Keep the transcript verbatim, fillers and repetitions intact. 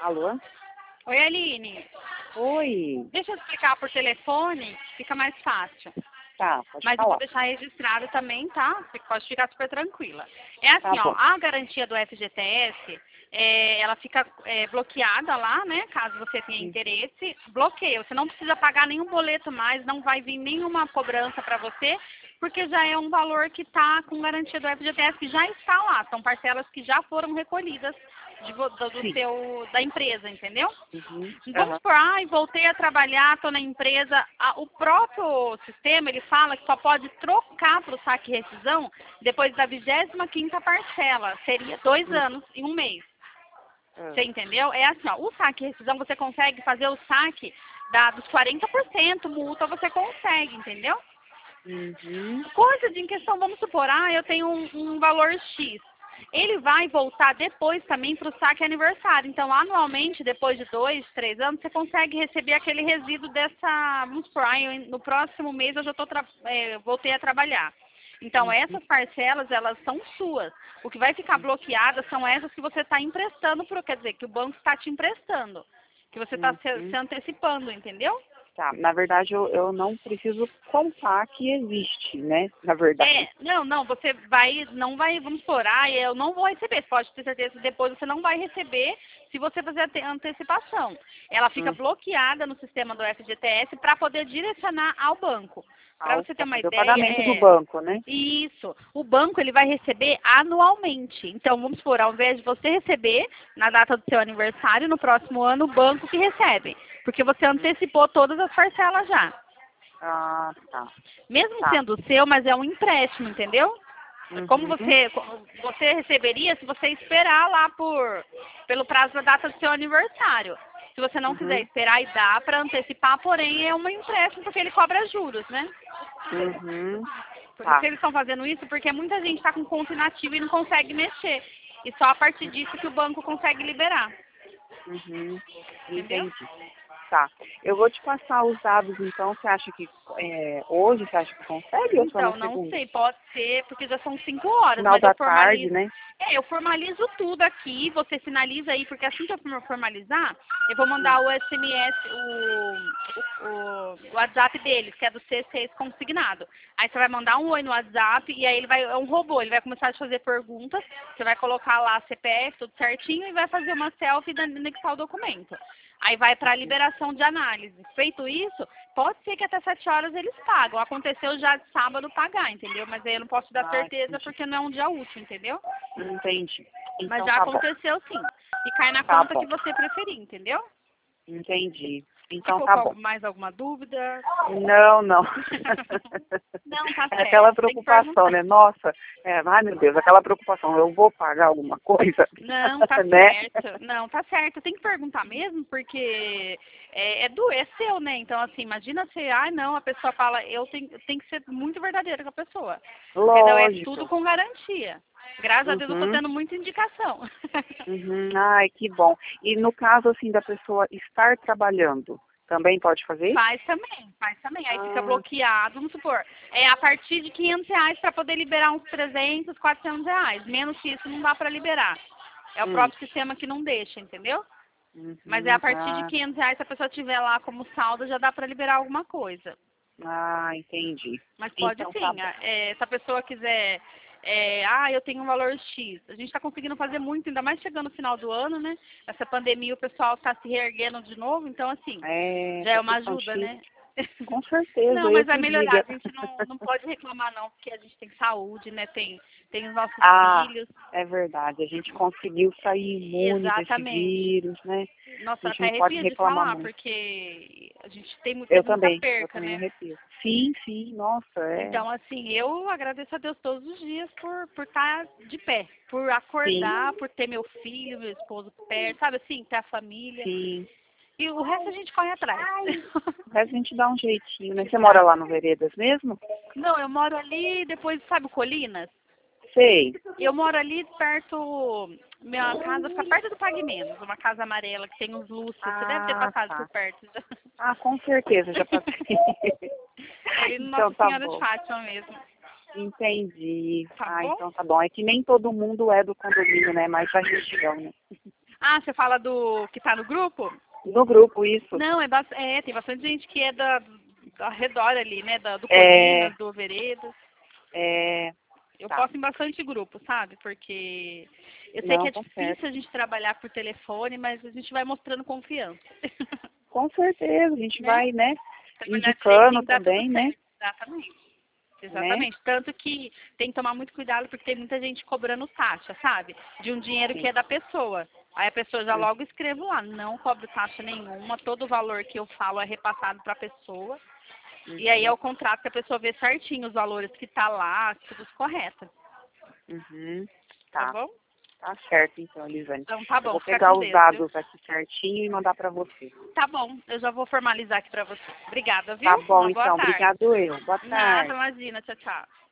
Alô? Oi, Aline. Oi. Deixa eu explicar por telefone, fica mais fácil. Tá, pode Mas eu falar. vou deixar registrado também, tá? Você pode ficar super tranquila. É assim, Tá ó, bom. a garantia do F G T S, é, ela fica é, bloqueada lá, né? Caso você tenha Hum. interesse, bloqueia. Você não precisa pagar nenhum boleto mais, não vai vir nenhuma cobrança para você, porque já é um valor que está com garantia do F G T S, que já está lá. São parcelas que já foram recolhidas de vo- do, do Sim. seu, da empresa, entendeu? Uhum. Vamos Aham. supor, ai, voltei a trabalhar, estou na empresa. Ah, o próprio sistema, ele fala que só pode trocar para o saque e rescisão depois da vigésima quinta parcela. Seria dois Hum. anos e um mês. Ah. Você entendeu? É assim, ó, o saque e rescisão você consegue fazer o saque da, dos quarenta por cento, multa você consegue, entendeu? Uhum. Coisa de em questão, vamos supor, ah, eu tenho um, um valor X. Ele vai voltar depois também para o saque aniversário. Então, anualmente, depois de dois, três anos, você consegue receber aquele resíduo dessa, vamos supor, ah, eu- no próximo mês eu já tô tra- é, voltei a trabalhar. Então, essas parcelas, elas são suas. O que vai ficar bloqueada são essas que você está emprestando, pro, quer dizer, que o banco está te emprestando. Que você está se, Uhum. se antecipando, entendeu? Tá, na verdade eu, eu não preciso contar que existe, né? Na verdade. É, não, não, você vai, não vai, vamos supor, ah, eu não vou receber, você pode ter certeza que depois você não vai receber se você fazer a te- antecipação. Ela fica Hum. bloqueada no sistema do F G T S para poder direcionar ao banco. Para Ao- você ter Pra uma fazer o ideia, pagamento do é, banco, né? isso, o banco ele vai receber anualmente. Então, vamos supor, ao invés de você receber na data do seu aniversário, no próximo ano, o banco que recebe. Porque você antecipou todas as parcelas já. Ah, tá. Mesmo Tá. sendo seu, mas é um empréstimo, entendeu? É como Uhum. você, como você receberia se você esperar lá por, pelo prazo da data do seu aniversário. Se você não quiser Uhum. esperar e dá para antecipar, porém é um empréstimo porque ele cobra juros, né? Uhum. Por isso Tá. que eles estão fazendo isso, porque muita gente está com conta inativa e não consegue mexer. E só a partir disso que o banco consegue liberar. Uhum. Entendeu? Entendi. Tá. Eu vou te passar os dados, então. Você acha que é, hoje você acha que consegue ou só na Então, não segunda? sei, pode ser, porque já são cinco horas, Final mas eu da tarde, formalizo. né? É, eu formalizo tudo aqui, você finaliza aí, porque assim que eu for- formalizar, eu vou Hum. mandar o S M S, o, o, o WhatsApp deles, que é do C seis consignado. Aí você vai mandar um oi no WhatsApp e aí ele vai, é um robô, ele vai começar a te fazer perguntas, você vai colocar lá C P F, tudo certinho, e vai fazer uma selfie e anexar o documento. Aí vai para a liberação de análise. Feito isso, pode ser que até sete horas eles pagam. Aconteceu já de sábado pagar, entendeu? Mas aí eu não posso te dar Ah, certeza entendi. porque não é um dia útil, entendeu? Entendi. Mas Então já tá bom. aconteceu sim. E cai na Tá conta bom. que você preferir, entendeu? Entendi. Então Ficou tá com bom. algum- mais alguma dúvida? Não, não. Não, tá É aquela certo. Tem que preocupação, perguntar. né? Nossa, é, ai meu Deus, aquela preocupação, eu vou pagar alguma coisa, Não, tá né? certo. Não, tá certo. Tem que perguntar mesmo, porque é, é do, é seu, né? Então, assim, imagina se, ah, não, a pessoa fala, eu tenho, tem que ser muito verdadeira com a pessoa. Entendeu? É tudo Lógico. com garantia. Graças a Deus eu tô Uhum, tendo muita indicação. uhum. Ai, que bom. E no caso, assim, da pessoa estar trabalhando, também pode fazer? Faz também, faz também. Aí fica Ah, bloqueado, vamos supor, é a partir de quinhentos reais para poder liberar uns trezentos, quatrocentos reais. Menos que isso não dá para liberar. É o hum, próprio sistema que não deixa, entendeu? Mas é a uhum, partir de ah, quinhentos reais, se a pessoa tiver lá como saldo, já dá para liberar alguma coisa. ah, entendi. Mas pode Então tá sim. bom. a- é, se a pessoa quiser, é, ah, eu tenho um valor X. A gente está conseguindo fazer muito, ainda mais chegando no final do ano, né? Essa pandemia o pessoal está se reerguendo de novo, então assim, É, já é tá uma tudo tão ajuda, difícil. né? Com certeza, Não, eu mas vai que melhorar. diga. A gente não, não pode reclamar não, porque a gente tem saúde, né? Tem, tem os nossos Ah, filhos. é verdade. A gente conseguiu sair imune desse Exatamente. vírus, né? A Nossa, gente até não pode arrepia de reclamar falar, muito. porque a gente tem, mu- Eu teve muita também, eu perca, também né? arrepio. Sim, sim, nossa, é. Então, assim, eu agradeço a Deus todos os dias por por estar de pé, por Sim, acordar, por ter meu filho, meu esposo perto, sabe assim, ter a família. sim. E o resto a gente corre atrás. O resto a gente dá um jeitinho, né? Você mora Dá. lá no Veredas mesmo? Não, eu moro ali, depois, sabe, Colinas? Sei. Eu moro ali perto, minha casa fica perto do Pague Menos, uma casa amarela que tem uns lustres. Você deve ter Ah, passado por tá. perto já. Ah, com certeza, já passei. Ali no Então Nossa tá Senhora de bom. Fátima mesmo. Entendi. Tá Ah, bom? então tá bom. É que nem todo mundo é do condomínio, né? Mas da região, né? Ah, você fala do que tá no grupo? No grupo, isso. Não, é, ba- é tem bastante gente que é da, da redor ali, né? Da, do É, Colinas, do Veredas. é, Eu tá. posto em bastante grupo, sabe? Porque eu sei que Não, é tá difícil certo. a gente trabalhar por telefone, mas a gente vai mostrando confiança. Com certeza, a gente Né? vai, né, Trabalhar indicando direitinho dá tudo também, né, certo. Exatamente. né, Exatamente. Tanto que tem que tomar muito cuidado porque tem muita gente cobrando taxa, sabe? De um dinheiro que sim. é da pessoa. Aí a pessoa já Hum, logo escreve lá, não cobro taxa nenhuma, todo o valor que eu falo é repassado para a pessoa. E aí é Uhum, o contrato que a pessoa vê certinho os valores que tá lá, tudo correto. uhum, Tá tá. bom? Tá certo, então, Elisane. Então tá Eu bom, vou fica pegar com os Deus, viu? dados aqui certinho e mandar para você. Tá bom, eu já vou formalizar aqui pra você. Obrigada, Tá viu? bom, Uma boa então. tarde. Obrigado eu. Boa Nada, tarde. imagina. Tchau, tchau.